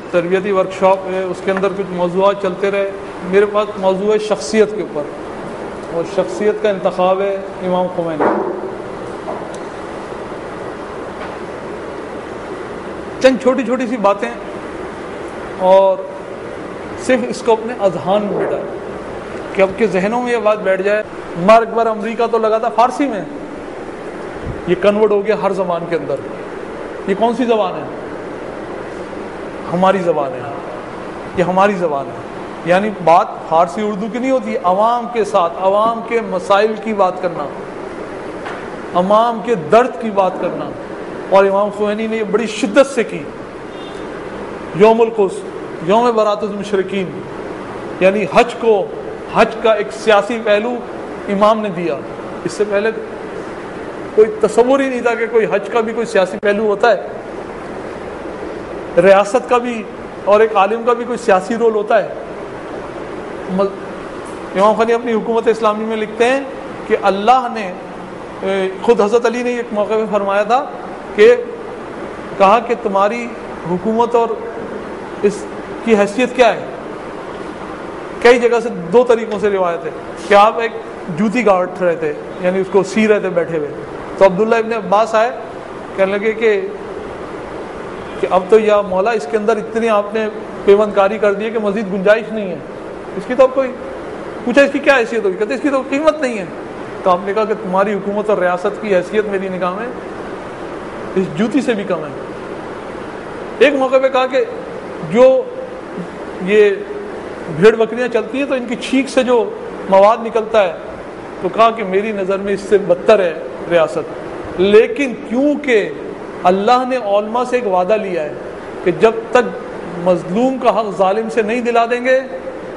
تربیتی ورکشاپ ہے، اس کے اندر کچھ موضوعات چلتے رہے. میرے پاس موضوع ہے شخصیت کے اوپر، اور شخصیت کا انتخاب ہے امام خمینی. چند چھوٹی چھوٹی سی باتیں، اور صرف اس کو اپنے اذہان میں بٹھائیں کہ اب کے ذہنوں میں یہ بات بیٹھ جائے. عمر اکبر امریکہ تو لگا تھا فارسی میں، یہ کنورٹ ہو گیا ہر زبان کے اندر. یہ کون سی زبان ہے؟ ہماری زبان ہے. یہ ہماری زبان ہے. یعنی بات فارسی اردو کی نہیں ہوتی، عوام کے ساتھ، عوام کے مسائل کی بات کرنا، عوام کے درد کی بات کرنا. اور امام خمینی نے یہ بڑی شدت سے کی. یوم القدس، یوم برات المشرکین، یعنی حج کا ایک سیاسی پہلو امام نے دیا. اس سے پہلے کوئی تصور ہی نہیں تھا کہ کوئی حج کا بھی کوئی سیاسی پہلو ہوتا ہے. ریاست کا بھی اور ایک عالم کا بھی کوئی سیاسی رول ہوتا ہے. امام خمینی اپنی حکومت اسلامی میں لکھتے ہیں کہ اللہ نے خود حضرت علی نے ایک موقع پہ فرمایا تھا کہ کہا کہ تمہاری حکومت اور اس کی حیثیت کیا ہے. کئی جگہ سے دو طریقوں سے روایت ہے کہ آپ ایک جوتی گاڑ رہے تھے، یعنی اس کو سی رہے تھے بیٹھے ہوئے. تو عبداللہ ابن عباس آئے، کہنے لگے کہ اب تو یا مولا اس کے اندر اتنی آپ نے پیوند کاری کر دی ہے کہ مزید گنجائش نہیں ہے. اس کی تو کوئی پوچھا اس کی کیا حیثیت ہوگی؟ کہتے اس کی تو قیمت نہیں ہے. تو آپ نے کہا کہ تمہاری حکومت اور ریاست کی حیثیت میری نگاہ میں اس جوتی سے بھی کم ہے. ایک موقع پہ کہا کہ جو یہ بھیڑ بکریاں چلتی ہیں تو ان کی چھینک سے جو مواد نکلتا ہے، تو کہا کہ میری نظر میں اس سے بدتر ہے ریاست. لیکن کیونکہ اللہ نے علماء سے ایک وعدہ لیا ہے کہ جب تک مظلوم کا حق ظالم سے نہیں دلا دیں گے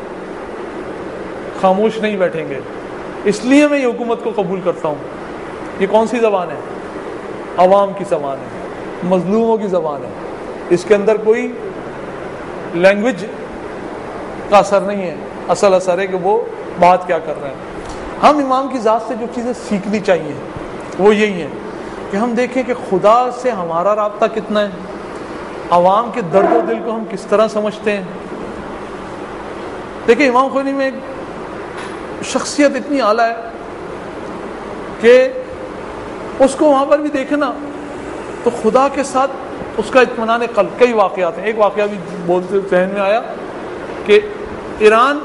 خاموش نہیں بیٹھیں گے، اس لیے میں یہ حکومت کو قبول کرتا ہوں. یہ کون سی زبان ہے؟ عوام کی زبان ہے، مظلوموں کی زبان ہے. اس کے اندر کوئی لینگویج کا اثر نہیں ہے، اصل اثر ہے کہ وہ بات کیا کر رہے ہیں. ہم امام کی ذات سے جو چیزیں سیکھنی چاہیے وہ یہی ہیں کہ ہم دیکھیں کہ خدا سے ہمارا رابطہ کتنا ہے، عوام کے درد و دل کو ہم کس طرح سمجھتے ہیں. دیکھیں امام خمینی میں ایک شخصیت اتنی اعلیٰ ہے کہ اس کو وہاں پر بھی دیکھیں نا تو خدا کے ساتھ اس کا اطمینان قلب. کئی واقعات ہیں. ایک واقعہ بھی بولتے ذہن میں آیا کہ ایران،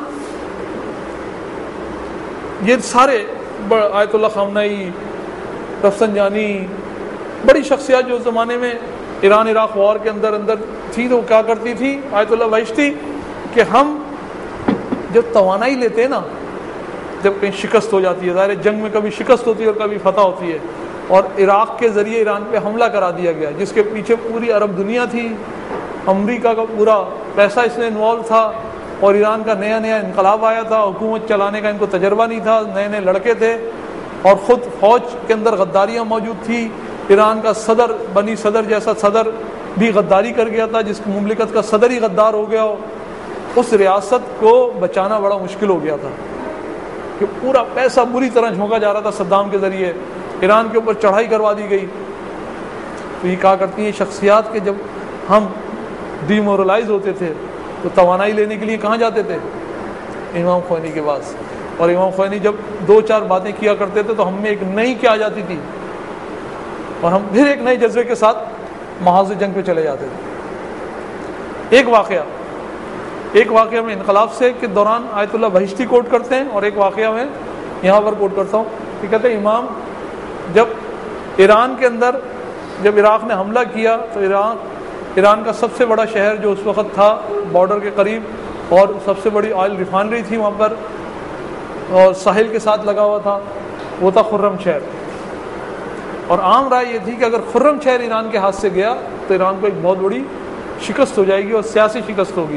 یہ سارے آیت اللہ خامنئی، رفسنجانی، بڑی شخصیات جو اس زمانے میں ایران عراق وار کے اندر تھی، تو وہ کیا کرتی تھی آیت اللہ بہشتی کہ ہم جب توانائی لیتے ہیں نا، جب کہیں شکست ہو جاتی ہے، ظاہر جنگ میں کبھی شکست ہوتی ہے اور کبھی فتح ہوتی ہے، اور عراق کے ذریعے ایران پہ حملہ کرا دیا گیا جس کے پیچھے پوری عرب دنیا تھی، امریکہ کا پورا پیسہ اس میں انوالو تھا، اور ایران کا نیا انقلاب آیا تھا، حکومت چلانے کا ان کو تجربہ نہیں تھا، نئے لڑکے تھے، اور خود فوج کے اندر غداریاں موجود تھی. ایران کا صدر، بنی صدر جیسا صدر بھی غداری کر گیا تھا، جس مملکت کا صدر ہی غدار ہو گیا ہو. اس ریاست کو بچانا بڑا مشکل ہو گیا تھا کہ پورا پیسہ بری طرح جھونکا جا رہا تھا صدام کے ذریعے، ایران کے اوپر چڑھائی کروا دی گئی. تو یہ کہا کرتی ہیں شخصیات کہ جب ہم ڈی مورلائز ہوتے تھے تو توانائی لینے کے لیے کہاں جاتے تھے؟ امام خمینی کے پاس. اور امام خمینی جب 2-4 باتیں کیا کرتے تھے تو ہم میں ایک نئی کیا آ جاتی تھی، اور ہم پھر ایک نئے جذبے کے ساتھ محاذ جنگ پہ چلے جاتے تھے. ایک واقعہ میں انقلاب سے کے دوران آیت اللہ بہشتی کوٹ کرتے ہیں، اور ایک واقعہ میں یہاں پر کوٹ کرتا ہوں کہ کہتے ہیں امام جب ایران کے اندر جب عراق نے حملہ کیا تو ایران کا سب سے بڑا شہر جو اس وقت تھا بارڈر کے قریب، اور سب سے بڑی آئل ریفائنری تھی وہاں پر، اور ساحل کے ساتھ لگا ہوا تھا، وہ تھا خرم شہر. اور عام رائے یہ تھی کہ اگر خرم شہر ایران کے ہاتھ سے گیا تو ایران کو ایک بہت بڑی شکست ہو جائے گی اور سیاسی شکست ہوگی.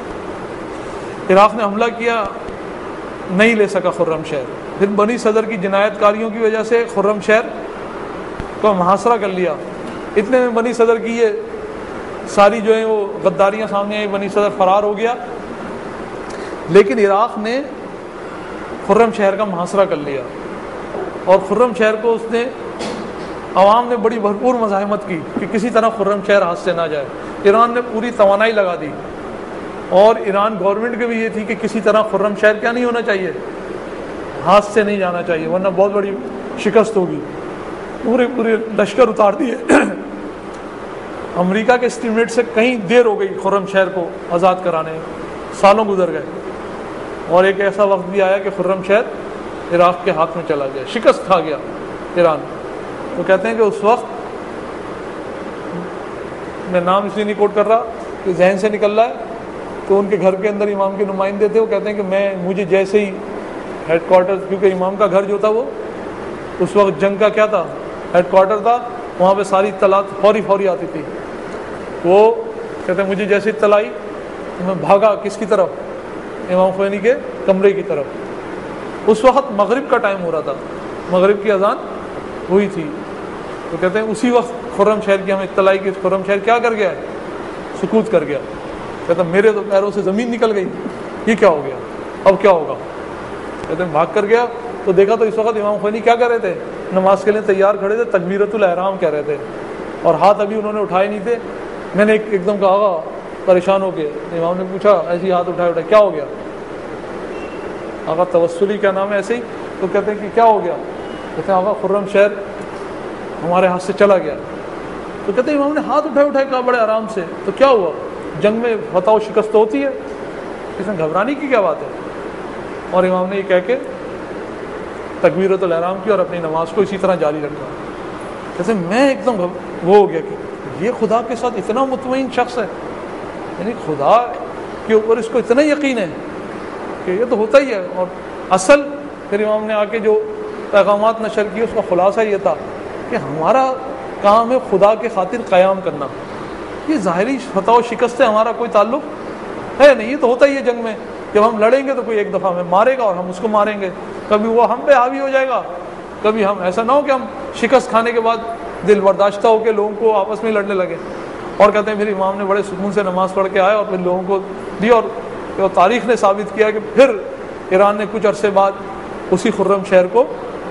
عراق نے حملہ کیا، نہیں لے سکا خرم شہر. پھر بنی صدر کی جنایت کاریوں کی وجہ سے خرم شہر کو محاصرہ کر لیا. اتنے میں بنی صدر کی یہ ساری جو ہیں وہ غداریاں سامنے آئی، بنی صدر فرار ہو گیا. لیکن عراق نے خرم شہر کا محاصرہ کر لیا، اور خرم شہر کو اس نے عوام نے بڑی بھرپور مزاحمت کی کہ کسی طرح خرم شہر ہاتھ سے نہ جائے. ایران نے پوری توانائی لگا دی, اور ایران گورنمنٹ کی بھی یہ تھی کہ کسی طرح خرم شہر کیا نہیں ہونا چاہیے, ہاتھ سے نہیں جانا چاہیے, ورنہ بہت بڑی شکست ہوگی. پورے لشکر اتار دیے. امریکہ کے اسٹیمیٹ سے کہیں دیر ہو گئی خرم شہر کو آزاد کرانے, سالوں گزر گئے, اور ایک ایسا وقت بھی آیا کہ خرم شہر عراق کے ہاتھ میں چلا گیا, شکست کھا گیا ایران. تو کہتے ہیں کہ اس وقت, میں نام اس لیے نہیں کوٹ کر رہا کہ ذہن سے نکل رہا ہے, تو ان کے گھر کے اندر امام کے نمائندے تھے, وہ کہتے ہیں کہ مجھے جیسے ہی ہیڈ کوارٹر, کیونکہ امام کا گھر جو تھا وہ اس وقت جنگ کا کیا تھا, ہیڈ کوارٹر تھا, وہاں پہ ساری اطلاعات فوری آتی تھی. وہ کہتے ہیں مجھے جیسے اطلاع آئی میں بھاگا کس کی طرف, امام خمینی کے کمرے کی طرف. اس وقت مغرب کا ٹائم ہو رہا تھا, مغرب کی اذان ہوئی تھی. تو کہتے ہیں اسی وقت خرم شہر کی ہمیں اطلاع کہ خرم شہر کیا کر گیا ہے, سکوت کر گیا. کہتے ہیں میرے تو پیروں سے زمین نکل گئی, یہ کیا ہو گیا, اب کیا ہوگا. کہتے ہیں بھاگ کر گیا تو دیکھا تو اس وقت امام خمینی کیا کر رہے تھے, نماز کے لیے تیار کھڑے تھے, تکبیرۃ الاحرام کہہ رہے تھے, اور ہاتھ ابھی انہوں نے اٹھائے نہیں تھے. میں نے ایک دم کہا آغا پریشان ہو کے, امام نے پوچھا ایسے ہی ہاتھ اٹھائے کیا ہو گیا, آغا توسلی کیا نام ہے ایسے ہی. تو کہتے ہیں کہ کیا ہو گیا, کہتے ہیں آغا خرم شہر ہمارے ہاتھ سے چلا گیا. تو کہتے ہیں امام نے ہاتھ اٹھائے کہا بڑے آرام سے, تو کیا ہوا, جنگ میں فتح و شکست ہوتی ہے, اس میں گھبرانے کی کیا بات ہے. اور امام نے یہ کہہ کے تکبیرۃ الاحرام کی اور اپنی نماز کو اسی طرح جاری رکھا. جیسے میں ایک دم وہ ہو گیا کہ یہ خدا کے ساتھ اتنا مطمئن شخص ہے, یعنی خدا کے اوپر اس کو اتنا یقین ہے کہ یہ تو ہوتا ہی ہے. اور اصل پھر امام نے آ کے جو پیغامات نشر کیے اس کا خلاصہ یہ تھا کہ ہمارا کام ہے خدا کے خاطر قیام کرنا. یہ ظاہری فتح و شکست سے ہمارا کوئی تعلق ہے نہیں, یہ تو ہوتا ہی ہے جنگ میں, جب ہم لڑیں گے تو کوئی ایک دفعہ ہمیں مارے گا اور ہم اس کو ماریں گے, کبھی وہ ہم پہ حاوی ہو جائے گا, کبھی ہم, ایسا نہ ہو کہ ہم شکست کھانے کے بعد دل برداشتہ ہو کے لوگوں کو آپس میں لڑنے لگے. اور کہتے ہیں پھر امام نے بڑے سکون سے نماز پڑھ کے آئے اور پھر لوگوں کو دی, اور تاریخ نے ثابت کیا کہ پھر ایران نے کچھ عرصے بعد اسی خرم شہر کو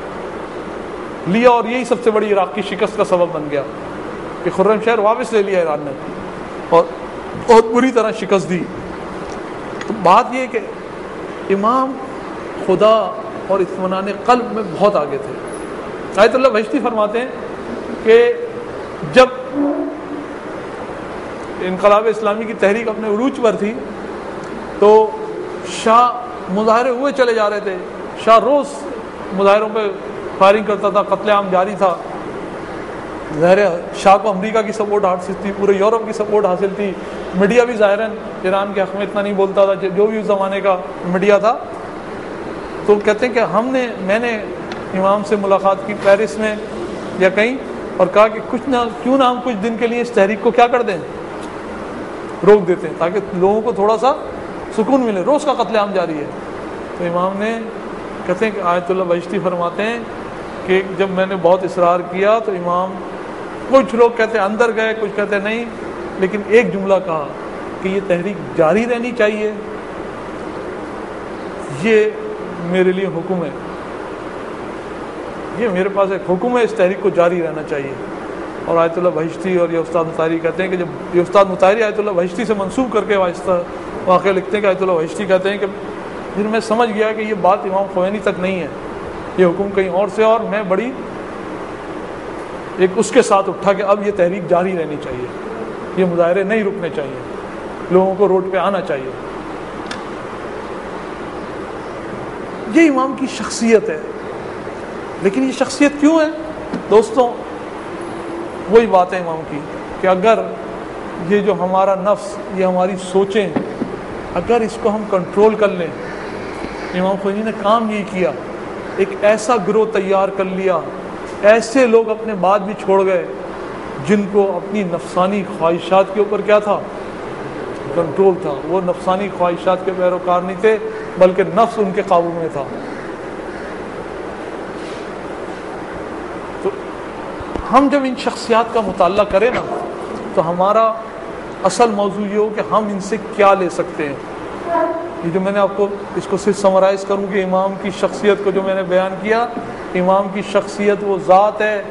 لیا, اور یہی سب سے بڑی عراق کی شکست کا سبب بن گیا کہ خرم شہر واپس لے لیا ایران نے, اور بہت بری طرح شکست دی. تو بات یہ کہ امام خدا اور اطمینان قلب میں بہت آگے تھے. آیت اللہ بہشتی فرماتے ہیں کہ جب انقلاب اسلامی کی تحریک اپنے عروج پر تھی تو شاہ مظاہرے ہوئے چلے جا رہے تھے, شاہ روز مظاہروں پہ فائرنگ کرتا تھا, قتل عام جاری تھا. ظاہر شاہ کو امریکہ کی سپورٹ حاصل تھی, پورے یورپ کی سپورٹ حاصل تھی, میڈیا بھی ظاہراً ایران کے حق میں اتنا نہیں بولتا تھا جو بھی اس زمانے کا میڈیا تھا. تو کہتے ہیں کہ میں نے امام سے ملاقات کی پیرس میں یا کہیں, اور کہا کہ کیوں نہ ہم کچھ دن کے لیے اس تحریک کو کیا کر دیں, روک دیتے ہیں, تاکہ لوگوں کو تھوڑا سا سکون ملے, روز کا قتل عام جاری ہے. تو امام نے, کہتے ہیں کہ آیت اللہ بہشتی فرماتے ہیں کہ جب میں نے بہت اصرار کیا تو امام, کچھ لوگ کہتے ہیں اندر گئے, کچھ کہتے ہیں نہیں, لیکن ایک جملہ کہا کہ یہ تحریک جاری رہنی چاہیے, یہ میرے لیے حکم ہے, یہ میرے پاس ایک حکم ہے, اس تحریک کو جاری رہنا چاہیے. اور آیت اللہ بہشتی اور یہ استاد مطہری کہتے ہیں کہ جب یہ استاد مطہری آیت اللہ بہشتی سے منسوب کر کے واقعہ لکھتے ہیں کہ آیت اللہ بہشتی کہتے ہیں کہ پھر میں سمجھ گیا کہ یہ بات امام خمینی تک نہیں ہے, یہ حکم کہیں اور سے, اور میں بڑی ایک اس کے ساتھ اٹھا کہ اب یہ تحریک جاری رہنی چاہیے, یہ مظاہرے نہیں رکنے چاہیے, لوگوں کو روڈ پہ آنا چاہیے. یہ امام کی شخصیت ہے. لیکن یہ شخصیت کیوں ہے دوستوں, وہی بات ہے امام کی کہ اگر یہ جو ہمارا نفس, یہ ہماری سوچیں, اگر اس کو ہم کنٹرول کر لیں, امام خمینی نے کام یہ کیا, ایک ایسا گروہ تیار کر لیا, ایسے لوگ اپنے بعد بھی چھوڑ گئے جن کو اپنی نفسانی خواہشات کے اوپر کیا تھا, کنٹرول تھا. وہ نفسانی خواہشات کے پیروکار نہیں تھے بلکہ نفس ان کے قابو میں تھا. تو ہم جب ان شخصیات کا مطالعہ کریں نا تو ہمارا اصل موضوع یہ ہو کہ ہم ان سے کیا لے سکتے ہیں. یہ جو میں نے آپ کو اس کو صرف سمرائز کروں کہ امام کی شخصیت کو جو میں نے بیان کیا, امام کی شخصیت وہ ذات ہے کہ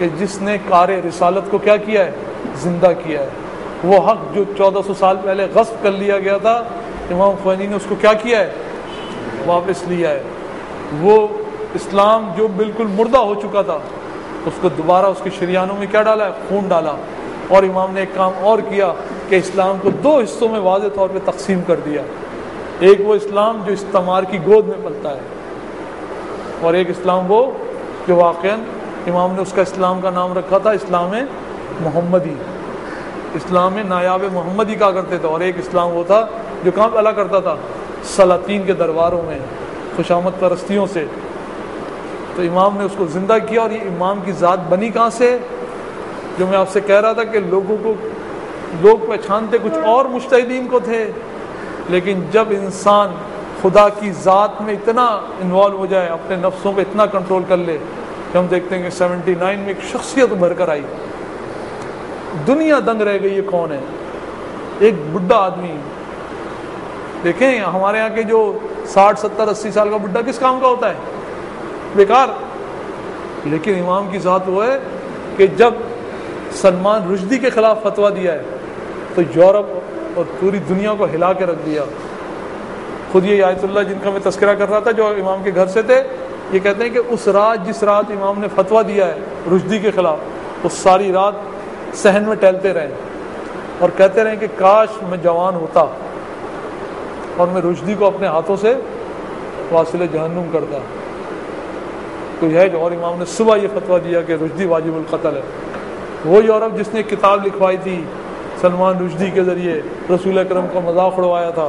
کہ جس نے کار رسالت کو کیا کیا ہے؟ زندہ کیا ہے. وہ حق جو 1400 سال پہلے غصب کر لیا گیا تھا، امام خمینی نے اس کو کیا کیا ہے؟ واپس لیا ہے. وہ اسلام جو بالکل مردہ ہو چکا تھا، اس کو دوبارہ اس کے شریانوں میں کیا ڈالا ہے؟ خون ڈالا. اور امام نے ایک کام اور کیا کہ اسلام کو 2 حصوں میں واضح طور پہ تقسیم کر دیا. ایک وہ اسلام جو استعمار کی گود میں پلتا ہے، اور ایک اسلام وہ جو واقعاً امام نے اس کا اسلام کا نام رکھا تھا اسلام محمدی. اسلام نایاب محمدی کہا کرتے تھے. اور ایک اسلام وہ تھا جو کہاں پلا کرتا تھا؟ سلاطین کے درباروں میں، خوشامد پرستیوں سے. تو امام نے اس کو زندہ کیا. اور یہ امام کی ذات بنی کہاں سے؟ جو میں آپ سے کہہ رہا تھا کہ لوگ پہچانتے کچھ اور مجتہدین کو تھے، لیکن جب انسان خدا کی ذات میں اتنا انوالو ہو جائے، اپنے نفسوں پہ اتنا کنٹرول کر لے، کہ ہم دیکھتے ہیں کہ 79 میں ایک شخصیت ابھر کر آئی. دنیا دنگ رہ گئی. یہ کون ہے؟ ایک بڈھا آدمی. دیکھیں ہمارے یہاں کے جو 60 70 80 سال کا بڈھا کس کام کا ہوتا ہے؟ بیکار. لیکن امام کی ذات وہ ہے کہ جب سلمان رشدی کے خلاف فتویٰ دیا ہے تو یورپ اور پوری دنیا کو ہلا کے رکھ دیا. خود یہ آیت اللہ جن کا میں تذکرہ کر رہا تھا جو امام کے گھر سے تھے، یہ کہتے ہیں کہ اس رات جس رات امام نے فتویٰ دیا ہے رشدی کے خلاف، اس ساری رات صحن میں ٹہلتے رہے اور کہتے رہے کہ کاش میں جوان ہوتا اور میں رشدی کو اپنے ہاتھوں سے واصل جہنم کرتا. تو یہ ہے جو، اور امام نے صبح یہ فتویٰ دیا کہ رشدی واجب القتل ہے. وہ یورپ جس نے کتاب لکھوائی تھی سلمان رشدی کے ذریعے، رسول اکرم کا مذاق اڑوایا تھا،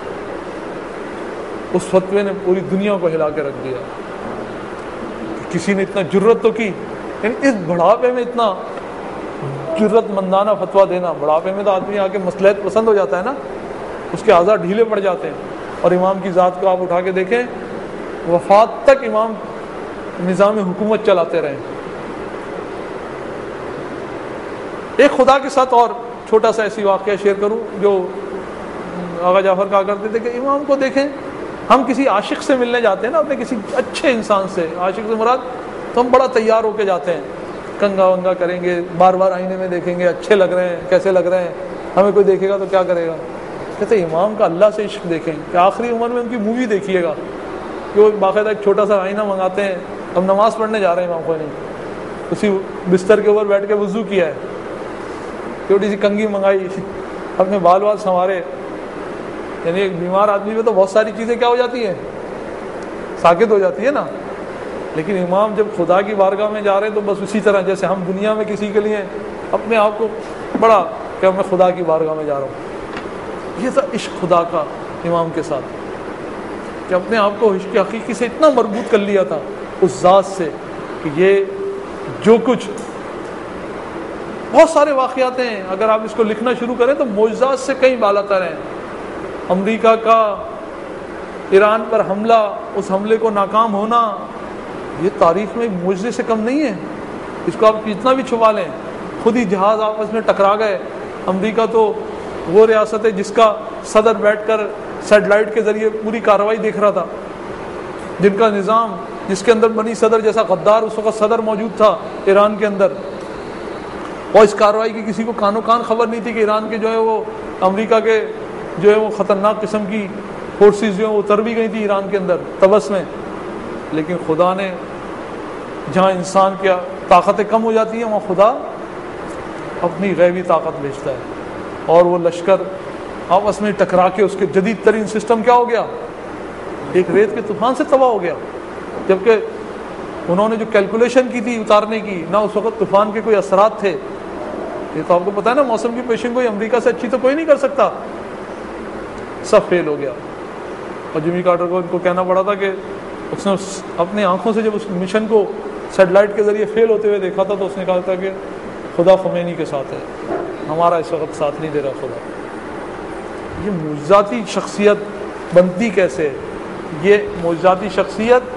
اس فتوے نے پوری دنیا کو ہلا کے رکھ دیا. کسی نے اتنا جرت تو کی، یعنی اس بڑھاپے میں اتنا جرت مندانہ فتویٰ دینا. بڑھاپے میں تو آدمی آ کے مصلحت پسند ہو جاتا ہے نا، اس کے اعضاء ڈھیلے پڑ جاتے ہیں. اور امام کی ذات کو آپ اٹھا کے دیکھیں، وفات تک امام نظام حکومت چلاتے رہے. ایک خدا کے ساتھ اور چھوٹا سا ایسی واقعہ شیئر کروں جو آغا جعفر کہا کرتے تھے کہ امام کو دیکھیں، ہم کسی عاشق سے ملنے جاتے ہیں نا، اپنے کسی اچھے انسان سے، عاشق سے مراد، تو ہم بڑا تیار ہو کے جاتے ہیں، کنگا ونگا کریں گے، بار بار آئینے میں دیکھیں گے اچھے لگ رہے ہیں، کیسے لگ رہے ہیں. ہمیں کوئی دیکھے گا تو کیا کرے گا؟ کہتے امام کا اللہ سے عشق دیکھیں کہ آخری عمر میں ان کی مووی دیکھیے گا کہ وہ باقاعدہ ایک چھوٹا سا آئینہ منگاتے ہیں. ہم نماز پڑھنے جا رہے ہیں، امام کو نہیں، اسی بستر کے اوپر بیٹھ کے وضو کیا ہے، چھوٹی سی کنگھی منگائی، اپنے بال سنوارے. یعنی ایک بیمار آدمی میں تو بہت ساری چیزیں کیا ہو جاتی ہیں؟ ساکت ہو جاتی ہے نا. لیکن امام جب خدا کی بارگاہ میں جا رہے ہیں تو بس اسی طرح جیسے ہم دنیا میں کسی کے لیے اپنے آپ کو بڑا کہ میں خدا کی بارگاہ میں جا رہا ہوں. یہ تھا عشق خدا کا امام کے ساتھ، کہ اپنے آپ کو عشق حقیقی سے اتنا مربوط کر لیا تھا اس ذات سے کہ یہ جو کچھ، بہت سارے واقعات ہیں، اگر آپ اس کو لکھنا شروع کریں تو معجزات سے کئی بالا تر ہیں. امریکہ کا ایران پر حملہ، اس حملے کو ناکام ہونا، یہ تاریخ میں معجزے سے کم نہیں ہے. اس کو آپ جتنا بھی چھپا لیں، خود ہی جہاز آپس میں ٹکرا گئے. امریکہ تو وہ ریاست ہے جس کا صدر بیٹھ کر سیٹلائٹ کے ذریعے پوری کارروائی دیکھ رہا تھا، جن کا نظام، جس کے اندر بنی صدر جیسا غدار اس وقت صدر موجود تھا ایران کے اندر، اور اس کارروائی کی کسی کو کانوں کان خبر نہیں تھی کہ ایران کے جو ہے وہ امریکہ کے جو ہے وہ خطرناک قسم کی فورسز جو ہیں وہ اتر بھی گئی تھی ایران کے اندر طبس میں. لیکن خدا نے، جہاں انسان کی طاقتیں کم ہو جاتی ہیں وہاں خدا اپنی غیبی طاقت بھیجتا ہے، اور وہ لشکر آپس میں ٹکرا کے اس کے جدید ترین سسٹم کیا ہو گیا؟ ایک ریت کے طوفان سے تباہ ہو گیا. جبکہ انہوں نے جو کیلکولیشن کی تھی اتارنے کی، نہ اس وقت طوفان کے کوئی اثرات تھے. یہ تو آپ کو پتہ ہے نا، موسم کی پیشن کوئی امریکہ سے اچھی تو کوئی نہیں کر سکتا. سب فیل ہو گیا. اور جمی کارٹر کو ان کو کہنا پڑا تھا کہ اس نے اپنی آنکھوں سے جب اس مشن کو سیٹلائٹ کے ذریعے فیل ہوتے ہوئے دیکھا تھا تو اس نے کہا تھا کہ خدا خمینی کے ساتھ ہے، ہمارا اس وقت ساتھ نہیں دے رہا خدا. یہ معجزاتی شخصیت بنتی کیسے؟ یہ معجزاتی شخصیت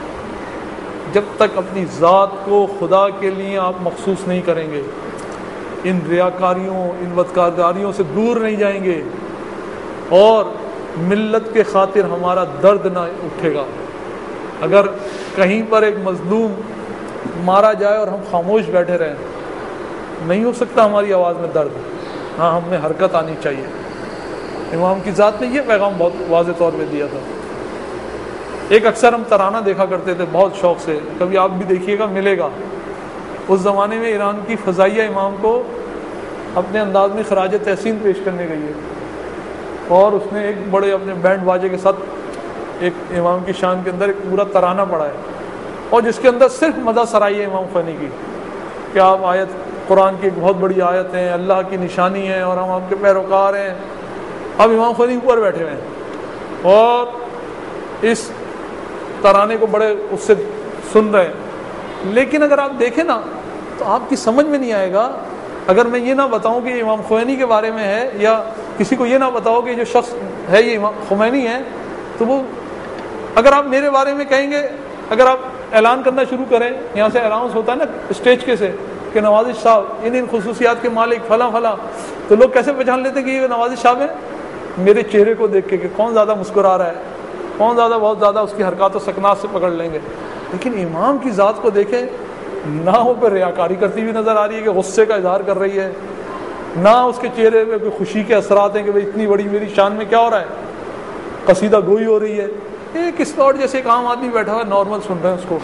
جب تک اپنی ذات کو خدا کے لیے آپ مخصوص نہیں کریں گے، ان ریاکاریوں، ان بدکارداریوں سے دور نہیں جائیں گے، اور ملت کے خاطر ہمارا درد نہ اٹھے گا. اگر کہیں پر ایک مظلوم مارا جائے اور ہم خاموش بیٹھے رہیں، نہیں ہو سکتا ہماری آواز میں درد، ہاں ہم میں حرکت آنی چاہیے۔ امام کی ذات نے یہ پیغام بہت واضح طور پہ دیا تھا۔ ایک اکثر ہم ترانہ دیکھا کرتے تھے بہت شوق سے، کبھی آپ بھی دیکھیے گا، ملے گا۔ اس زمانے میں ایران کی فضائیہ امام کو اپنے انداز میں خراج تحسین پیش کرنے گئی ہے، اور اس نے ایک بڑے اپنے بینڈ باجے کے ساتھ ایک امام کی شان کے اندر ایک پورا ترانہ پڑھا ہے، اور جس کے اندر صرف مدح سرائی ہے امام خمینی کی کہ آپ آیت قرآن کی ایک بہت بڑی آیت ہیں، اللہ کی نشانی ہے، اور ہم آپ کے پیروکار ہیں۔ اب امام خمینی اوپر بیٹھے ہوئے ہیں اور اس ترانے کو بڑے اس سے سن رہے ہیں، لیکن اگر آپ دیکھیں نا تو آپ کی سمجھ میں نہیں آئے گا اگر میں یہ نہ بتاؤں کہ یہ امام خمینی کے بارے میں ہے، یا کسی کو یہ نہ بتاؤ کہ جو شخص ہے یہ امام خمینی ہے، تو وہ اگر آپ میرے بارے میں کہیں گے، اگر آپ اعلان کرنا شروع کریں، یہاں سے اناؤنس ہوتا ہے نا اسٹیج کے سے کہ نوازش صاحب ان خصوصیات کے مالک فلاں فلاں، تو لوگ کیسے پہچان لیتے ہیں کہ یہ نوازش صاحب ہیں؟ میرے چہرے کو دیکھ کے کہ کون زیادہ مسکرا رہا ہے، کون زیادہ بہت زیادہ اس کی حرکات و سکنات سے پکڑ لیں گے۔ لیکن امام کی ذات کو دیکھیں، نہ وہ پہ ریاکاری کرتی ہوئی نظر آ رہی ہے کہ غصے کا اظہار کر رہی ہے، نہ اس کے چہرے پہ کوئی خوشی کے اثرات ہیں کہ بھئی اتنی بڑی میری شان میں کیا ہو رہا ہے، قصیدہ گوئی ہو رہی ہے۔ ایک اسپاٹ جیسے ایک عام آدمی بیٹھا ہوا ہے، نارمل سن رہے ہیں اس کو،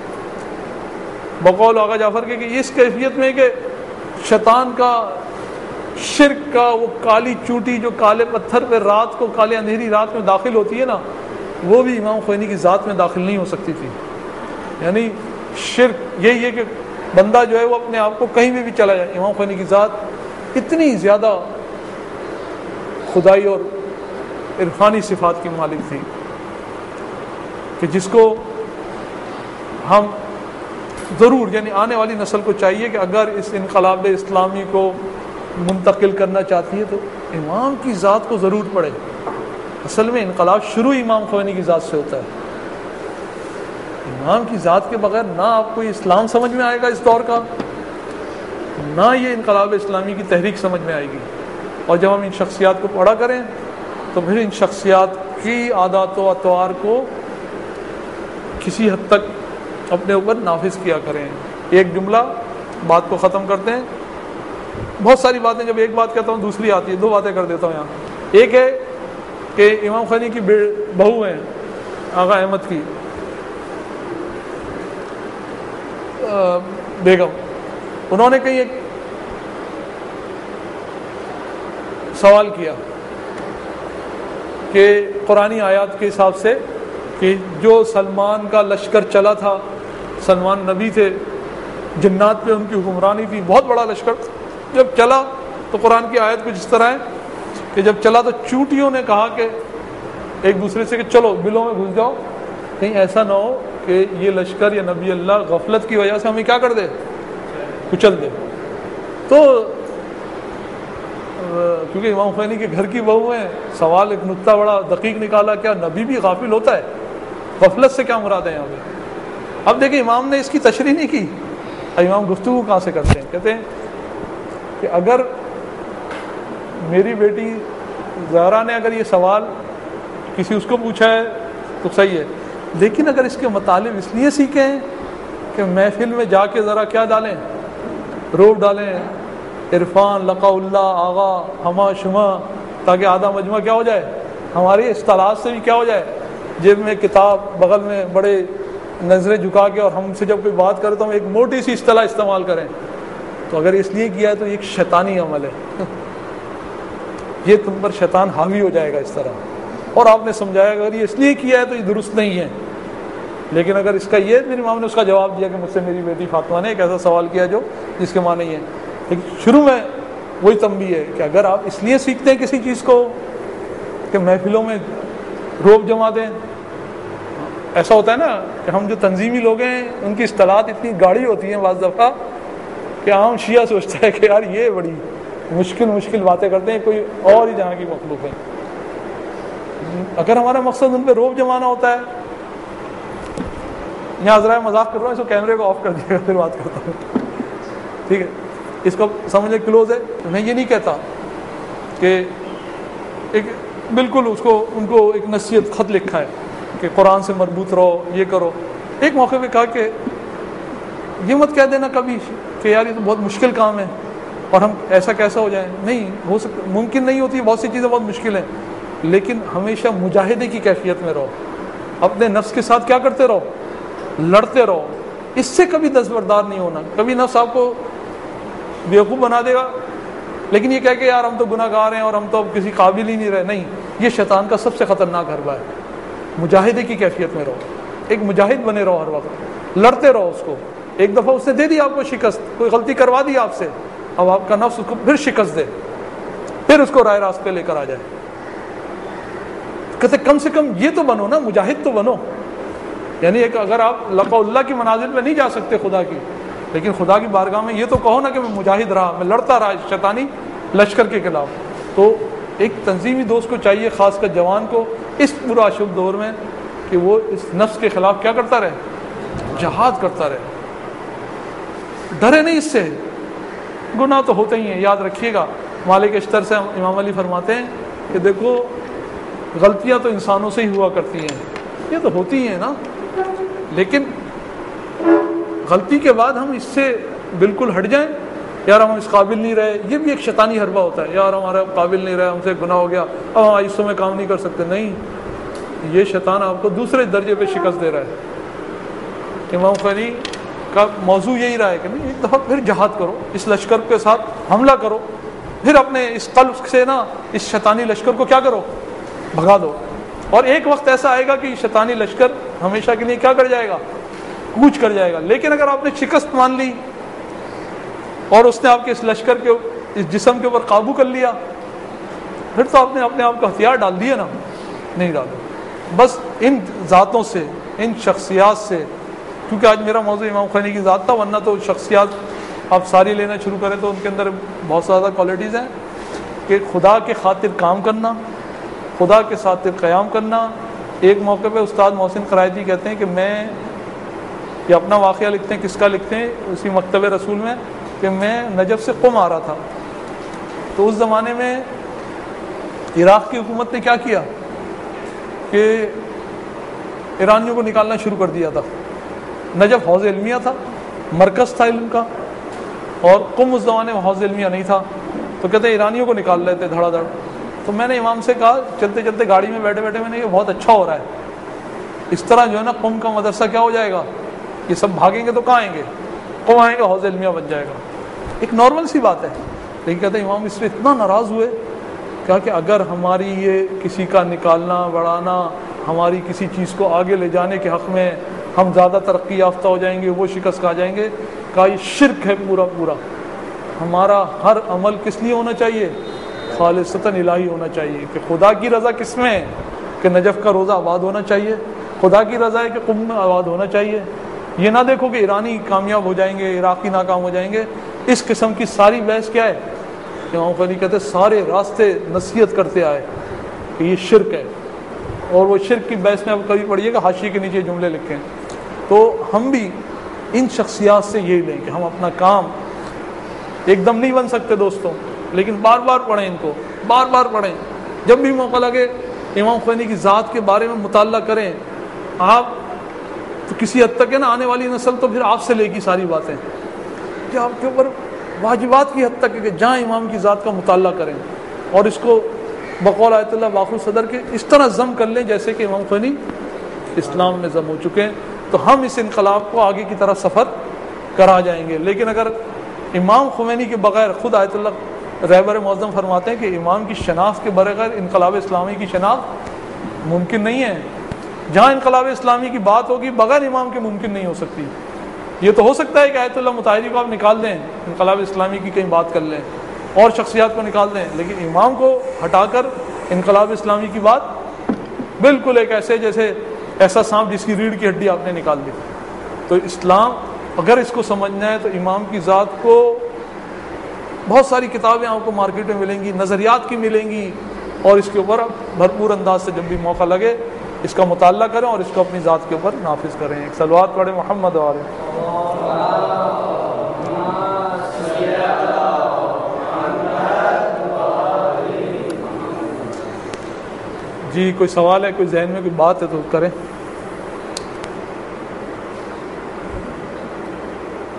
بقول آقا جعفر کے کہ اس کیفیت میں کہ شیطان کا، شرک کا وہ کالی چوٹی جو کالے پتھر پہ رات کو، کالے اندھیری رات میں داخل ہوتی ہے نا، وہ بھی امام خمینی کی ذات میں داخل نہیں ہو سکتی تھی۔ یعنی شرک یہی ہے کہ بندہ جو ہے وہ اپنے آپ کو کہیں بھی چلا جائے، امام خمینی کی ذات اتنی زیادہ خدائی اور عرفانی صفات کی مالک تھی کہ جس کو ہم ضرور، یعنی آنے والی نسل کو چاہیے کہ اگر اس انقلاب اسلامی کو منتقل کرنا چاہتی ہے تو امام کی ذات کو ضرور پڑھے۔ اصل میں انقلاب شروع امام خمینی کی ذات سے ہوتا ہے۔ امام کی ذات کے بغیر نہ آپ کو یہ اسلام سمجھ میں آئے گا اس دور کا، نہ یہ انقلاب اسلامی کی تحریک سمجھ میں آئے گی۔ اور جب ہم ان شخصیات کو پڑھا کریں تو پھر ان شخصیات کی عادات و اطوار کو کسی حد تک اپنے اوپر نافذ کیا کریں۔ ایک جملہ بات کو ختم کرتے ہیں، بہت ساری باتیں جب ایک بات کہتا ہوں دوسری آتی ہے، دو باتیں کر دیتا ہوں یہاں۔ ایک ہے کہ امام خمینی کی بہو ہیں آغا احمد کی بیگم، انہوں نے کہیں ایک سوال کیا کہ قرآنی آیات کے حساب سے کہ جو سلمان کا لشکر چلا تھا، سلمان نبی تھے، جنات پہ ان کی حکمرانی تھی، بہت بڑا لشکر، جب چلا تو قرآن کی آیت کچھ اس طرح ہے کہ جب چلا تو چونٹیوں نے کہا کہ ایک دوسرے سے کہ چلو بلوں میں گھس جاؤ، کہیں ایسا نہ ہو کہ یہ لشکر یا نبی اللہ غفلت کی وجہ سے ہمیں کیا کر دے، کچل دے۔ تو کیونکہ امام خمینی کے گھر کی بہو ہیں، سوال ایک نکتہ بڑا دقیق نکالا، کیا نبی بھی غافل ہوتا ہے؟ غفلت سے کیا مراد ہے یہاں پہ؟ اب دیکھیں امام نے اس کی تشریح نہیں کی، امام گفتگو کہاں سے کرتے ہیں؟ کہتے ہیں کہ اگر میری بیٹی زہرا نے اگر یہ سوال کسی اس کو پوچھا ہے تو صحیح ہے، لیکن اگر اس کے مطالب اس لیے سیکھے ہیں کہ محفل میں جا کے ذرا کیا ڈالیں، روب ڈالیں، عرفان، لقاء اللہ، آغا، ہما شما، تاکہ آدھا مجمع کیا ہو جائے، ہماری اصطلاحات سے بھی کیا ہو جائے، جیب میں کتاب، بغل میں بڑے نظریں جھکا کے، اور ہم سے جب کوئی بات کرے تو ہم ایک موٹی سی اصطلاح استعمال کریں، تو اگر اس لیے کیا ہے تو یہ ایک شیطانی عمل ہے، یہ تم پر شیطان حاوی ہو جائے گا اس طرح۔ اور آپ نے سمجھایا اگر یہ اس لیے کیا ہے تو یہ درست نہیں ہے، لیکن اگر اس کا یہ، میری ماں نے اس کا جواب دیا کہ مجھ سے میری بیٹی فاطمہ نے ایک ایسا سوال کیا جو جس کے معنی ہے، لیکن شروع میں وہی تنبیہ ہے کہ اگر آپ اس لیے سیکھتے ہیں کسی چیز کو کہ محفلوں میں روب جما دیں، ایسا ہوتا ہے نا کہ ہم جو تنظیمی لوگ ہیں ان کی اصطلاحات اتنی گاڑی ہوتی ہیں بعض دفعہ کہ عام شیعہ سوچتا ہے کہ یار یہ بڑی مشکل باتیں کرتے ہیں، کوئی اور ہی جہاں کی مخلوق ہے۔ اگر ہمارا مقصد ان پہ روب جمانا ہوتا ہے، یہاں ذرا مذاق کر رہا ہوں، اس کو کیمرے کو آف کر دیا پھر بات کرتا ہوں، ٹھیک ہے؟ اس کو سمجھنے کلوز ہے۔ میں یہ نہیں کہتا کہ ایک بالکل اس کو، ان کو ایک نصیحت خط لکھا ہے کہ قرآن سے مربوط رہو، یہ کرو۔ ایک موقع پہ کہا کہ یہ مت کہہ دینا کبھی کہ یار یہ تو بہت مشکل کام ہے اور ہم ایسا کیسا ہو جائیں. نہیں ہو سکتا, ممکن نہیں ہوتی, بہت سی چیزیں بہت مشکل ہیں, لیکن ہمیشہ مجاہدے کی کیفیت میں رہو, اپنے نفس کے ساتھ کیا کرتے رہو, لڑتے رہو. اس سے کبھی دستبردار نہیں ہونا. کبھی نفس آپ کو بیوقوف بنا دے گا, لیکن یہ کہہ کہ یار ہم تو گناہ گار ہیں اور ہم تو اب کسی قابل ہی نہیں رہے. نہیں, یہ شیطان کا سب سے خطرناک حربہ ہے. مجاہدے کی کیفیت میں رہو, ایک مجاہد بنے رہو, ہر وقت لڑتے رہو اس کو. ایک دفعہ اس نے دے دی آپ کو شکست, کوئی غلطی کروا دی آپ سے, اب آپ کا نفس اس کو پھر شکست دے, پھر اس کو رائے راست پہ لے کر آ جائے. کہتے کم سے کم یہ تو بنو نا, مجاہد تو بنو. یعنی ایک اگر آپ لقاء اللہ کی منازل پہ نہیں جا سکتے خدا کی, لیکن خدا کی بارگاہ میں یہ تو کہو نا کہ میں مجاہد رہا, میں لڑتا رہا اس شیطانی لشکر کے خلاف. تو ایک تنظیمی دوست کو چاہیے, خاص کر جوان کو, اس برا شب دور میں کہ وہ اس نفس کے خلاف کیا کرتا رہے, جہاد کرتا رہے, ڈرے نہیں اس سے. گناہ تو ہوتے ہی ہیں, یاد رکھیے گا. مالک اشتر سے امام علی فرماتے ہیں کہ دیکھو غلطیاں تو انسانوں سے ہی ہوا کرتی ہیں, یہ تو ہوتی ہیں نا, لیکن غلطی کے بعد ہم اس سے بالکل ہٹ جائیں, یار ہم اس قابل نہیں رہے, یہ بھی ایک شیطانی حربہ ہوتا ہے. یار ہمارا قابل نہیں رہا, ہم سے گناہ ہو گیا, اب ہم آئسوں میں کام نہیں کر سکتے. نہیں, یہ شیطان آپ کو دوسرے درجے پہ شکست دے رہا ہے. امام خمینی کا موضوع یہی رہا ہے کہ نہیں, ایک دفعہ پھر جہاد کرو, اس لشکر کے ساتھ حملہ کرو, پھر اپنے اس قلب سے نا اس شیطانی لشکر کو کیا کرو, بھگا دو. اور ایک وقت ایسا آئے گا کہ شیطانی لشکر ہمیشہ کے لیے کیا کر جائے گا, کوچ کر جائے گا. لیکن اگر آپ نے شکست مان لی اور اس نے آپ کے اس لشکر کے اس جسم کے اوپر قابو کر لیا, پھر تو آپ نے اپنے آپ کو ہتھیار ڈال دیے نا. نہیں ڈالو. بس ان ذاتوں سے, ان شخصیات سے, کیونکہ آج میرا موضوع امام خمینی کی ذات تھا, ورنہ تو شخصیات آپ ساری لینا شروع کریں تو ان کے اندر بہت زیادہ کوالٹیز ہیں کہ خدا کے خاطر کام کرنا, خدا کے ساتھ قیام کرنا. ایک موقع پہ استاد محسن قرائتی کہتے ہیں کہ میں یہ اپنا واقعہ لکھتے ہیں, کس کا لکھتے ہیں, اسی مکتب رسول میں, کہ میں نجف سے قم آ رہا تھا. تو اس زمانے میں عراق کی حکومت نے کیا کیا کہ ایرانیوں کو نکالنا شروع کر دیا تھا. نجف حوض علمیہ تھا, مرکز تھا علم کا, اور قم اس زمانے میں حوض علمیہ نہیں تھا. تو کہتے ہیں ایرانیوں کو نکال رہے تھے دھڑا دھڑ. تو میں نے امام سے کہا چلتے چلتے گاڑی میں بیٹھے بیٹھے, میں نے یہ بہت اچھا ہو رہا ہے, اس طرح جو ہے نا قم کا مدرسہ کیا ہو جائے گا, یہ سب بھاگیں گے تو کہاں آئیں گے, قم آئیں گے, حوض علمیہ بن جائے گا. ایک نارمل سی بات ہے. لیکن کہتے ہیں امام اس سے اتنا ناراض ہوئے, کہا کہ اگر ہماری یہ کسی کا نکالنا بڑھانا ہماری کسی چیز کو آگے لے جانے کے حق میں, ہم زیادہ ترقی یافتہ ہو جائیں گے, وہ شکست کھا جائیں گے. کہا یہ شرک ہے پورا پورا. ہمارا ہر عمل کس لیے ہونا چاہیے, خالصتاً الہی ہونا چاہیے. کہ خدا کی رضا کس میں ہے, کہ نجف کا روزہ آباد ہونا چاہیے, خدا کی رضا ہے کہ قم میں آباد ہونا چاہیے. یہ نہ دیکھو کہ ایرانی کامیاب ہو جائیں گے, عراقی ناکام ہو جائیں گے. اس قسم کی ساری بحث کیا ہے, امام خمینی کہتے سارے راستے نصیحت کرتے آئے کہ یہ شرک ہے. اور وہ شرک کی بحث میں اب کبھی پڑھیے گا, حاشیے کے نیچے جملے لکھیں. تو ہم بھی ان شخصیات سے یہی لیں کہ ہم اپنا کام ایک دم نہیں بن سکتے دوستوں, لیکن بار بار پڑھیں, ان کو بار بار پڑھیں. جب بھی موقع لگے امام خمینی کی ذات کے بارے میں مطالعہ کریں. آپ تو کسی حد تک ہے نا, آنے والی نسل تو پھر آپ سے لے گی ساری باتیں, کہ آپ کے اوپر واجبات کی حد تک ہے کہ جہاں امام کی ذات کا مطالعہ کریں اور اس کو بقول آیت اللہ باقر صدر کے اس طرح ضم کر لیں جیسے کہ امام خمینی اسلام میں ضم ہو چکے ہیں. تو ہم اس انقلاب کو آگے کی طرح سفر کرا جائیں گے. لیکن اگر امام خمینی کے بغیر, خود آیت اللہ رہبر معظم فرماتے ہیں کہ امام کی شناخت کے بغیر انقلاب اسلامی کی شناخت ممکن نہیں ہے. جہاں انقلاب اسلامی کی بات ہوگی بغیر امام کے ممکن نہیں ہو سکتی. یہ تو ہو سکتا ہے کہ آیت اللہ مطہری کو آپ نکال دیں, انقلاب اسلامی کی کہیں بات کر لیں, اور شخصیات کو نکال دیں, لیکن امام کو ہٹا کر انقلاب اسلامی کی بات بالکل ایک ایسے جیسے ایسا سانپ جس کی ریڑھ کی ہڈی آپ نے نکال دی. تو اسلام اگر اس کو سمجھنا ہے تو امام کی ذات کو, بہت ساری کتابیں آپ کو مارکیٹ میں ملیں گی, نظریات کی ملیں گی, اور اس کے اوپر بھرپور انداز سے جب بھی موقع لگے اس کا مطالعہ کریں اور اس کو اپنی ذات کے اوپر نافذ کریں. ایک صلوات پڑھیں محمد والے. جی کوئی سوال ہے, کوئی ذہن میں کوئی بات ہے تو کریں.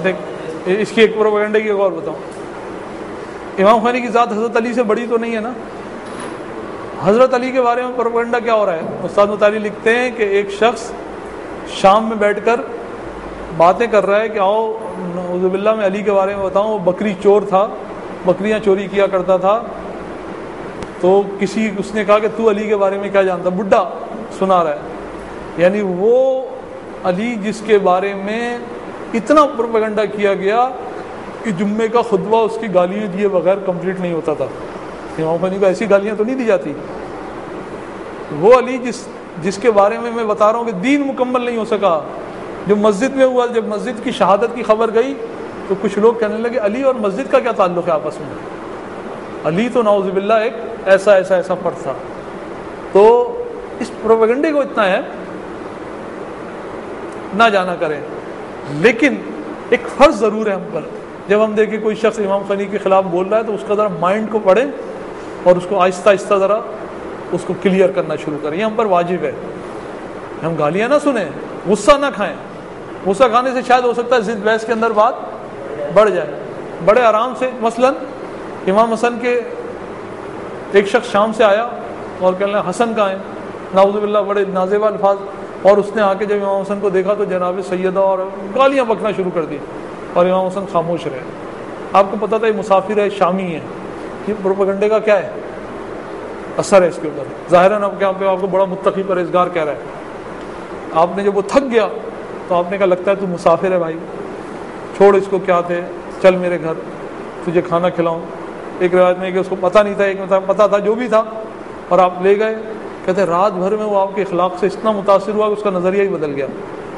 دیکھ اس کی ایک پروپیگنڈے کی ایک اور بتاؤں. امام خمینی کی ذات حضرت علی سے بڑی تو نہیں ہے نا. حضرت علی کے بارے میں پروپیگنڈا کیا ہو رہا ہے؟ استاد مطالعہ لکھتے ہیں کہ ایک شخص شام میں بیٹھ کر باتیں کر رہا ہے کہ آؤ نعوذ باللہ میں علی کے بارے میں بتاؤں. وہ بکری چور تھا, بکریاں چوری کیا کرتا تھا. تو اس نے کہا کہ تو علی کے بارے میں کیا جانتا؟ بڈھا سنا رہا ہے. یعنی وہ علی جس کے بارے میں اتنا پروپیگنڈا کیا گیا کہ جمعے کا خطبہ اس کی گالیاں دیے بغیر کمپلیٹ نہیں ہوتا تھا. امام خمینی کو ایسی گالیاں تو نہیں دی جاتی. وہ علی جس کے بارے میں بتا رہا ہوں کہ دین مکمل نہیں ہو سکا, جو مسجد میں ہوا, جب مسجد کی شہادت کی خبر گئی تو کچھ لوگ کہنے لگے علی اور مسجد کا کیا تعلق ہے آپس میں؟ علی تو نعوذ باللہ ایک ایسا فرد تھا. تو اس پروپیگنڈے کو اتنا ہے نہ جانا کریں. لیکن ایک فرض ضرور ہے ہم پر, جب ہم دیکھیں کوئی شخص امام خمینی کے خلاف بول رہا ہے تو اس کا ذرا مائنڈ کو پڑھیں اور اس کو آہستہ آہستہ ذرا اس کو کلیئر کرنا شروع کریں. یہ ہم پر واجب ہے. ہم گالیاں نہ سنیں, غصہ نہ کھائیں. غصہ کھانے سے شاید ہو سکتا ہے ضد بحث کے اندر بات بڑھ جائے. بڑے آرام سے, مثلا امام حسن کے ایک شخص شام سے آیا اور کہنے لگا حسن کہاں ہیں, نعوذ باللہ بڑے نازیبہ الفاظ, اور اس نے آ کے جب امام حسن کو دیکھا تو جناب سیدہ اور گالیاں بکنا شروع کر دی اور امام حسن خاموش رہے. آپ کو پتہ تھا یہ مسافر ہے, شامی ہے. یہ پروپیگنڈے کا کیا ہے اثر ہے اس کے اوپر. ظاہراً آپ کو بڑا متقی پرہیزگار کہہ رہا ہے. آپ نے جب وہ تھک گیا تو آپ نے کہا لگتا ہے تو مسافر ہے بھائی, چھوڑ اس کو, کیا تھے, چل میرے گھر تجھے کھانا کھلاؤں. ایک روایت میں کہ اس کو پتہ نہیں تھا, ایک میں پتہ تھا, جو بھی تھا, اور آپ لے گئے. کہتے رات بھر میں وہ آپ کے اخلاق سے اتنا متاثر ہوا کہ اس کا نظریہ ہی بدل گیا.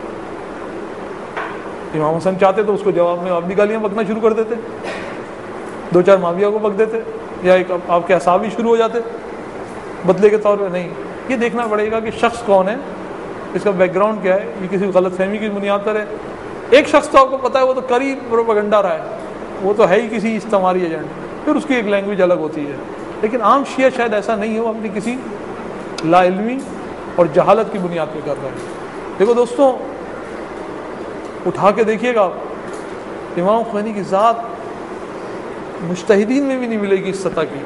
امام حسن چاہتے تو اس کو جواب میں آپ بھی گالیاں بکنا شروع کر دیتے, 2-4 معاویہ کو بک دیتے, یا ایک آپ کے اعصاب ہی شروع ہو جاتے بدلے کے طور پہ. نہیں, یہ دیکھنا پڑے گا کہ شخص کون ہے, اس کا بیک گراؤنڈ کیا ہے. یہ کسی غلط فہمی کی بنیاد پر ہے. ایک شخص تو آپ کو پتہ ہے وہ تو قریب پروپیگنڈا رہا ہے, وہ تو ہے ہی کسی استعماری ایجنٹ, پھر اس کی ایک لینگویج الگ ہوتی ہے. لیکن عام شیعہ شاید ایسا نہیں ہو, اپنی کسی لا علمی اور جہالت کی بنیاد پہ کر رہا ہے. دیکھو دوستوں, اٹھا کے دیکھیے گا, امام خمینی کی ذات مجتہدین میں بھی نہیں ملے گی اس سطح کی.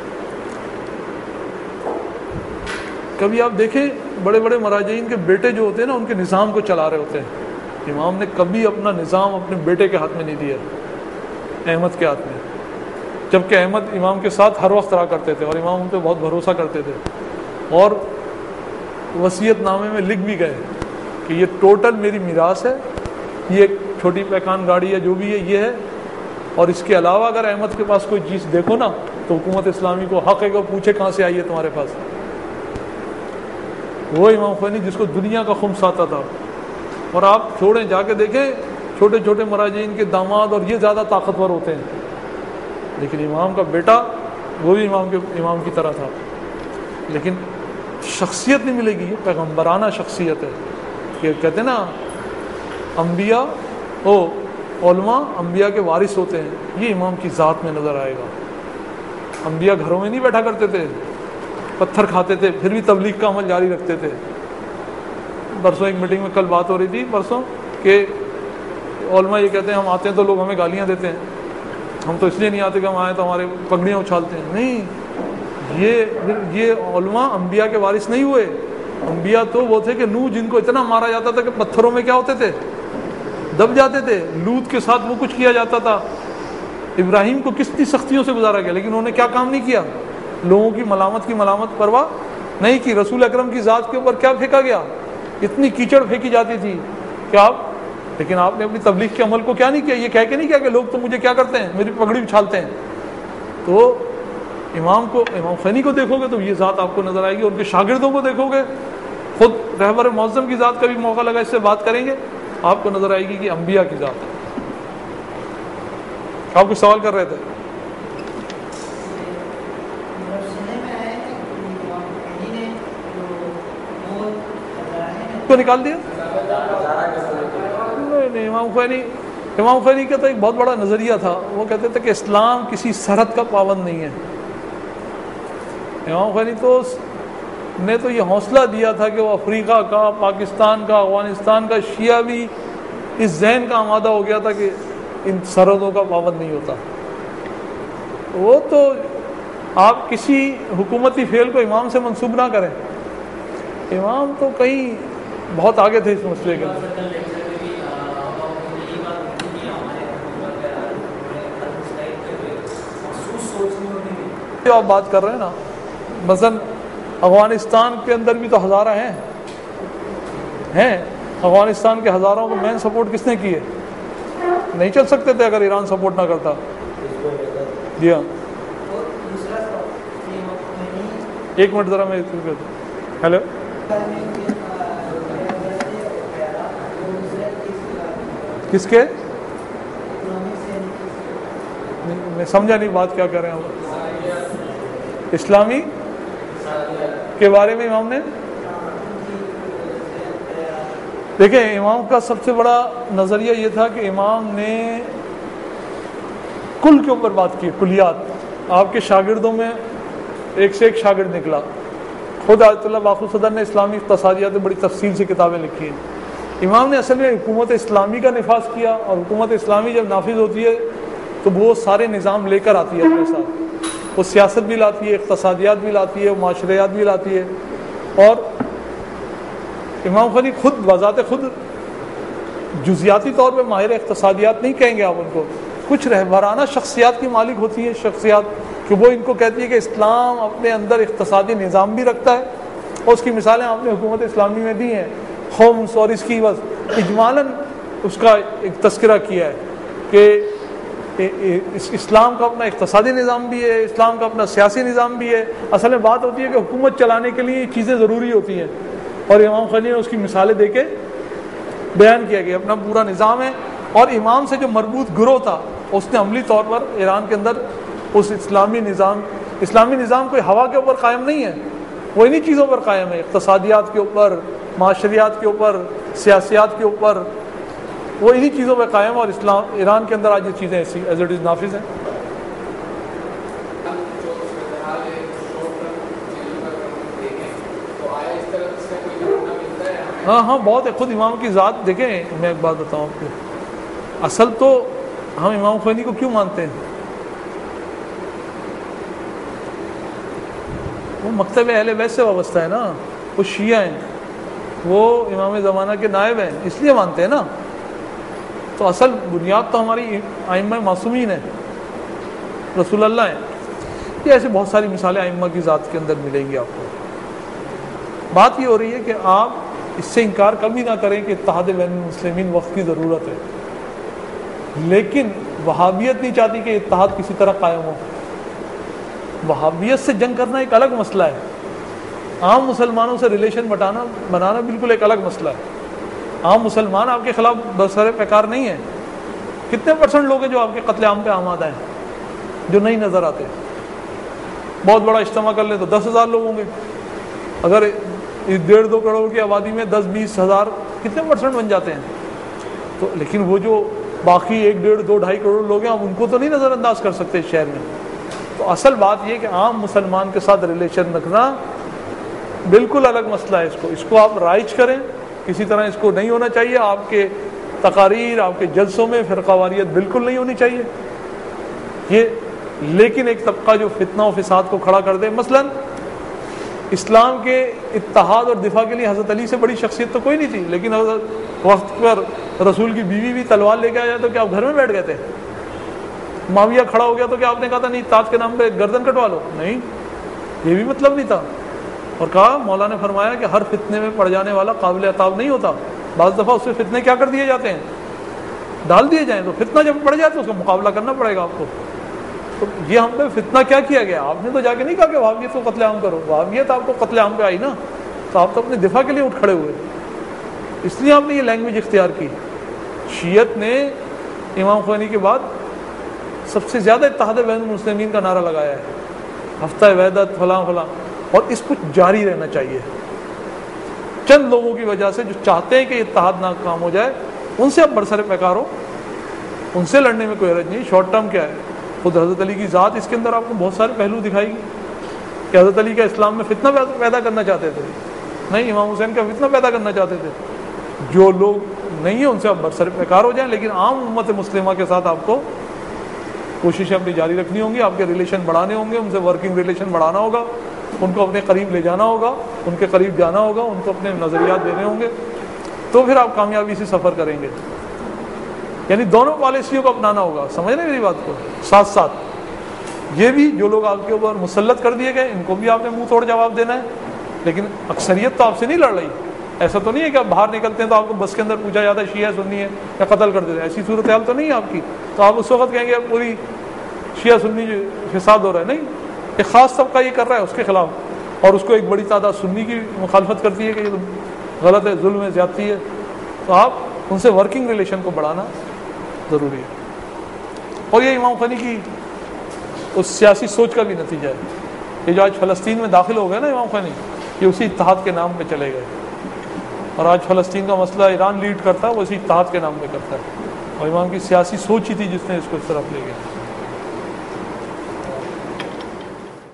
کبھی آپ دیکھیں بڑے بڑے مراجعین کے بیٹے جو ہوتے ہیں نا, ان کے نظام کو چلا رہے ہوتے ہیں. امام نے کبھی اپنا نظام اپنے بیٹے کے ہاتھ میں نہیں دیا, احمد کے ہاتھ میں, جبکہ احمد امام کے ساتھ ہر وقت رہا کرتے تھے اور امام ان پہ بہت بھروسہ کرتے تھے, اور وصیت نامے میں لکھ بھی گئے کہ یہ ٹوٹل میری میراث ہے, یہ ایک چھوٹی پیکان گاڑی ہے, جو بھی ہے یہ ہے, اور اس کے علاوہ اگر احمد کے پاس کوئی چیز دیکھو نا تو حکومت اسلامی کو حق ہے کہ وہ پوچھے کہاں سے آئی ہے تمہارے پاس. وہ امام خمینی جس کو دنیا کا خمس آتا تھا. اور آپ چھوڑیں, جا کے دیکھیں چھوٹے چھوٹے مراجعین کے داماد اور یہ زیادہ طاقتور ہوتے ہیں, لیکن امام کا بیٹا وہ بھی امام کی طرح تھا. لیکن شخصیت نہیں ملے گی, یہ پیغمبرانہ شخصیت ہے. کہ کہتے ہیں نا انبیاء علماء انبیاء کے وارث ہوتے ہیں, یہ امام کی ذات میں نظر آئے گا. انبیاء گھروں میں نہیں بیٹھا کرتے تھے, پتھر کھاتے تھے, پھر بھی تبلیغ کا عمل جاری رکھتے تھے. پرسوں ایک میٹنگ میں کل بات ہو رہی تھی پرسوں کہ علماء یہ کہتے ہیں ہم آتے ہیں تو لوگ ہمیں گالیاں دیتے ہیں, ہم تو اس لیے نہیں آتے کہ ہم آئیں تو ہمارے پگڑیاں اچھالتے ہیں. نہیں, یہ علماء انبیاء کے وارث نہیں ہوئے. انبیاء تو وہ تھے کہ نوح جن کو اتنا مارا جاتا تھا کہ پتھروں میں کیا ہوتے تھے, دب جاتے تھے. لوط کے ساتھ وہ کچھ کیا جاتا تھا. ابراہیم کو کتنی سختیوں سے گزارا گیا, لیکن انہوں نے کیا کام نہیں کیا, لوگوں کی ملامت پرواہ نہیں کی. رسول اکرم کی ذات کے اوپر کیا پھینکا گیا, اتنی کیچڑ پھینکی جاتی تھی کہ لیکن آپ نے اپنی تبلیغ کے عمل کو کیا نہیں کیا, یہ کہہ کے نہیں کیا کہ لوگ تو مجھے کیا کرتے ہیں, میری پگڑی اچھالتے ہیں. تو امام خمینی کو دیکھو گے تو یہ ذات آپ کو نظر آئے گی. ان کے شاگردوں کو دیکھو گے, خود رہبر معظم کی ذات کا بھی موقع لگا اس سے بات کریں گے, آپ کو نظر آئے گی کہ انبیاء کی ذات ہے. آپ کچھ سوال کر رہے تھے؟ کو نکال دیا؟ نہیں, امام خمینی کا تو ایک بہت بڑا نظریہ تھا. وہ کہتے تھے کہ اسلام کسی سرحد کا پابند نہیں ہے. امام خمینی نے تو یہ حوصلہ دیا تھا کہ وہ افریقہ کا, پاکستان کا, افغانستان کا شیعہ بھی اس ذہن کا آمادہ ہو گیا تھا کہ ان سرحدوں کا پابند نہیں ہوتا. وہ تو آپ کسی حکومتی فعل کو امام سے منسوب نہ کریں. امام تو کہیں بہت آگے تھے اس مسئلے کے اندر. جو آپ بات کر رہے ہیں نا، مثلاً افغانستان کے اندر بھی تو ہزارہ ہیں. افغانستان کے ہزاروں کو مین سپورٹ کس نے کی ہے؟ نہیں چل سکتے تھے اگر ایران سپورٹ نہ کرتا. جی ہاں، ایک منٹ ذرا میں. ہیلو، کس کے؟ میں سمجھا نہیں بات کیا کر رہے ہیں آپ. اسلامی کے بارے میں امام نے دیکھیں، امام کا سب سے بڑا نظریہ یہ تھا کہ امام نے کل کے اوپر بات کی، کلیات. آپ کے شاگردوں میں ایک سے ایک شاگرد نکلا. خود آیت اللہ باقر صدر نے اسلامی اقتصادیات میں بڑی تفصیل سے کتابیں لکھی ہیں. امام نے اصل میں حکومت اسلامی کا نفاذ کیا، اور حکومت اسلامی جب نافذ ہوتی ہے تو وہ سارے نظام لے کر آتی ہے اپنے ساتھ. وہ سیاست بھی لاتی ہے، اقتصادیات بھی لاتی ہے، معاشریات بھی لاتی ہے. اور امام خانی خود بذات خود جزیاتی طور پہ ماہر اقتصادیات نہیں کہیں گے آپ ان کو. کچھ رہبرانہ شخصیات کی مالک ہوتی ہیں شخصیات کہ وہ ان کو کہتی ہے کہ اسلام اپنے اندر اقتصادی نظام بھی رکھتا ہے. اور اس کی مثالیں آپ نے حکومت اسلامی میں دی ہیں. ہومس اور اس کی بس اجمالاً اس کا ایک تذکرہ کیا ہے کہ اسلام کا اپنا اقتصادی نظام بھی ہے، اسلام کا اپنا سیاسی نظام بھی ہے. اصل میں بات ہوتی ہے کہ حکومت چلانے کے لیے یہ چیزیں ضروری ہوتی ہیں، اور امام خانی نے اس کی مثالیں دے کے بیان کیا کہ اپنا پورا نظام ہے. اور امام سے جو مربوط گروہ تھا اس نے عملی طور پر ایران کے اندر اس اسلامی نظام کوئی ہوا کے اوپر قائم نہیں ہے، وہ انہی چیزوں پر قائم ہے، اقتصادیات کے اوپر، معاشریات کے اوپر، سیاسیات کے اوپر. وہ انہی چیزوں پہ قائم ہے، اور ایران کے اندر آج یہ چیزیں ایسی ایز اٹ از نافذ ہیں. ہاں بہت ہے. خود امام کی ذات دیکھیں، میں ایک بات بتاؤں آپ کو. اصل تو ہم امام خمینی کو کیوں مانتے ہیں؟ وہ مکتب اہل بیت سے وابستہ ہے نا، وہ شیعہ ہیں، وہ امام زمانہ کے نائب ہیں، اس لیے مانتے ہیں نا. تو اصل بنیاد تو ہماری ائمہ معصومین ہیں، رسول اللہ ہیں. یہ ایسے بہت ساری مثالیں ائمہ کی ذات کے اندر ملیں گی آپ کو. بات یہ ہو رہی ہے کہ آپ اس سے انکار کبھی نہ کریں کہ اتحاد بین المسلمین وقت کی ضرورت ہے، لیکن وہابیت نہیں چاہتی کہ اتحاد کسی طرح قائم ہو. وہابیت سے جنگ کرنا ایک الگ مسئلہ ہے، عام مسلمانوں سے ریلیشن بنانا بالکل ایک الگ مسئلہ ہے. عام مسلمان آپ کے خلاف برسر پیکار نہیں ہیں. کتنے % لوگ ہیں جو آپ کے قتل عام پہ آمادہ ہیں، جو نہیں نظر آتے؟ بہت بڑا اجتماع کر لیں تو 10,000 لوگ ہوں گے. اگر 1.5-2 کروڑ کی آبادی میں 10-20 ہزار کتنے % بن جاتے ہیں؟ تو لیکن وہ جو باقی 1.5-2-2.5 کروڑ لوگ ہیں، آپ ان کو تو نہیں نظر انداز کر سکتے اس شہر میں. تو اصل بات یہ کہ عام مسلمان کے ساتھ ریلیشن رکھنا بالکل الگ مسئلہ ہے. اس کو آپ رائج کریں، کسی طرح اس کو نہیں ہونا چاہیے. آپ کے تقاریر، آپ کے جلسوں میں فرقہ واریت بالکل نہیں ہونی چاہیے یہ. لیکن ایک طبقہ جو فتنہ و فساد کو کھڑا کر دے، مثلاً اسلام کے اتحاد اور دفاع کے لیے حضرت علی سے بڑی شخصیت تو کوئی نہیں تھی، لیکن وقت پر رسول کی بیوی بھی تلوار لے کے آیا تو کیا آپ گھر میں بیٹھ گئے تھے؟ معاویہ کھڑا ہو گیا تو کیا آپ نے کہا تھا نہیں تاج کے نام پہ گردن کٹوا لو؟ نہیں، یہ بھی مطلب نہیں تھا. اور کہا، مولا نے فرمایا کہ ہر فتنے میں پڑ جانے والا قابل عتاب نہیں ہوتا. بعض دفعہ اس سے فتنے کیا کر دیے جاتے ہیں؟ ڈال دیے جائیں. تو فتنہ جب پڑ جائے تو اس کا مقابلہ کرنا پڑے گا آپ کو. تو یہ ہم پہ فتنہ کیا کیا گیا؟ آپ نے تو جا کے نہیں کہا کہ وہابیت کو قتل عام کرو. وہابیت آپ کو قتل عام پہ آئی نا، تو آپ تو اپنے دفاع کے لیے اٹھ کھڑے ہوئے، اس لیے آپ نے یہ لینگویج اختیار کی. شیعت نے امام خمینی کے بعد سب سے زیادہ اتحاد بین المسلمین کا نعرہ لگایا ہے، ہفتہ وحدت فلاں فلاں. اور اس کو جاری رہنا چاہیے. چند لوگوں کی وجہ سے جو چاہتے ہیں کہ اتحاد ناکام ہو جائے، ان سے اب برسر پیکار ہو، ان سے لڑنے میں کوئی حرج نہیں. شارٹ ٹرم کیا ہے؟ خود حضرت علی کی ذات اس کے اندر آپ کو بہت سارے پہلو دکھائے گی کہ حضرت علی کا اسلام میں فتنہ پیدا کرنا چاہتے تھے. نہیں، امام حسین کا فتنہ پیدا کرنا چاہتے تھے. جو لوگ نہیں ہیں ان سے آپ برسر پیکار ہو جائیں، لیکن عام امت مسلمہ کے ساتھ آپ کو کوششیں اپنی جاری رکھنی ہوں گی، آپ کے ریلیشن بڑھانے ہوں گے، ان سے ورکنگ ریلیشن بڑھانا ہوگا، ان کو اپنے قریب لے جانا ہوگا، ان کے قریب جانا ہوگا، ان کو اپنے نظریات دینے ہوں گے، تو پھر آپ کامیابی سے سفر کریں گے۔ یعنی دونوں پالیسیوں کو اپنانا ہوگا، سمجھ رہے ہیں میری بات کو؟ ساتھ ساتھ یہ بھی جو لوگ آپ کے اوپر مسلط کر دیے گئے ان کو بھی آپ نے منہ توڑ جواب دینا ہے، لیکن اکثریت تو آپ سے نہیں لڑ رہی۔ ایسا تو نہیں ہے کہ آپ باہر نکلتے ہیں تو آپ کو بس کے اندر پوچھا جاتا ہے شیعہ سنی ہے یا قتل کر دیتے ہیں، ایسی صورتحال تو نہیں ہے آپ کی، تو آپ اس وقت کہیں گے پوری شیعہ سنی جو فساد ہو رہا ہے۔ نہیں، ایک خاص طبقہ یہ کر رہا ہے اس کے خلاف، اور اس کو ایک بڑی تعداد سنی کی مخالفت کرتی ہے کہ یہ غلط ہے، ظلم ہے، زیادتی ہے، تو آپ ان سے ورکنگ ریلیشن کو بڑھانا ضروری ہے۔ اور یہ امام خانی کی اس سیاسی سوچ کا بھی نتیجہ ہے۔ یہ جو آج فلسطین میں داخل ہو گئے نا امام خانی، یہ اسی اتحاد کے نام پہ چلے گئے، اور آج فلسطین کا مسئلہ ایران لیڈ کرتا ہے، وہ اسی اتحاد کے نام پہ کرتا ہے، اور امام کی سیاسی سوچ ہی تھی جس نے اس کو اس طرف لے گیا۔